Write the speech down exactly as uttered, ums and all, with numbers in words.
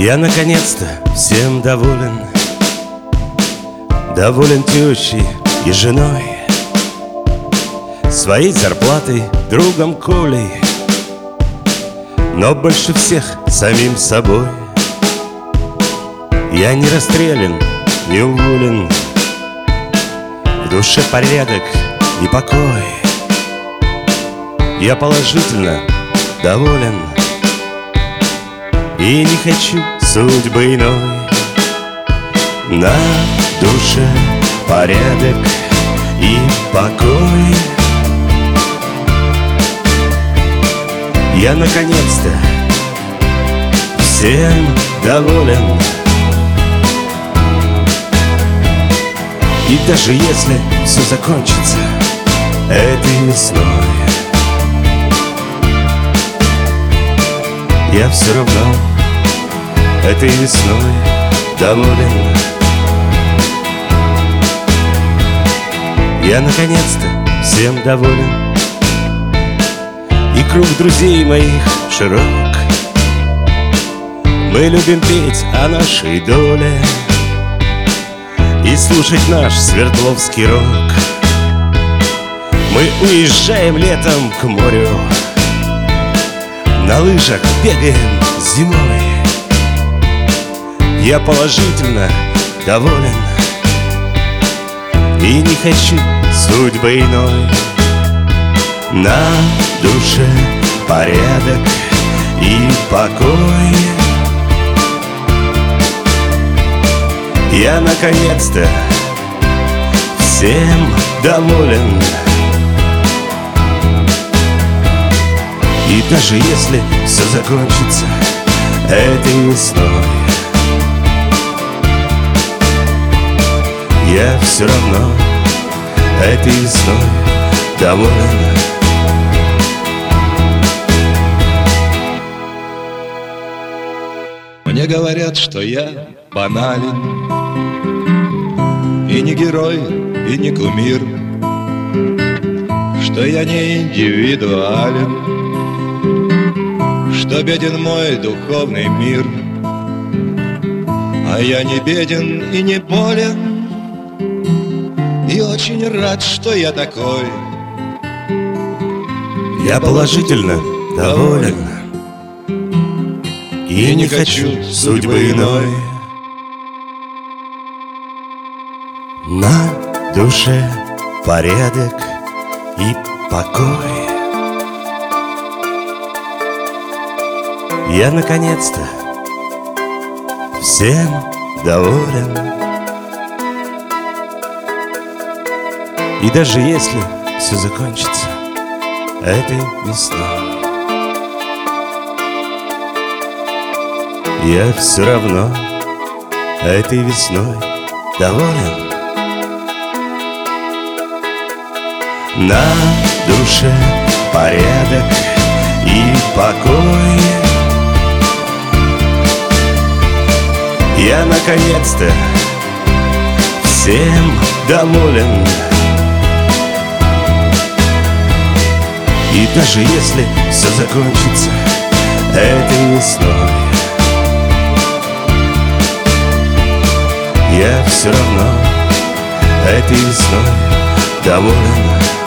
Я наконец-то всем доволен. Доволен тещей и женой, своей зарплатой, другом Колей, но больше всех самим собой. Я не расстрелян, не уволен, в душе порядок и покой. Я положительно доволен и не хочу судьбы иной. На душе порядок и покой. Я наконец-то всем доволен. И даже если все закончится этой весной, я все равно этой весной доволен. Я наконец-то всем доволен. И круг друзей моих широк. Мы любим петь о нашей доле и слушать наш свердловский рок. Мы уезжаем летом к морю, на лыжах бегаем зимой. Я положительно доволен и не хочу судьбы иной. На душе порядок и покой. Я наконец-то всем доволен. И даже если все закончится этой весной, я все равно этой весной доволен. Мне говорят, что я банален, и не герой, и не кумир, что я не индивидуален, что беден мой духовный мир. А я не беден и не болен, и очень рад, что я такой. Я положительно доволен и не хочу судьбы иной. На душе порядок и покой. Я наконец-то всем доволен. И даже если все закончится этой весной, я все равно этой весной доволен. На душе порядок и покой. Я наконец-то всем доволен. И даже если все закончится этой весной, я все равно этой весной доволен.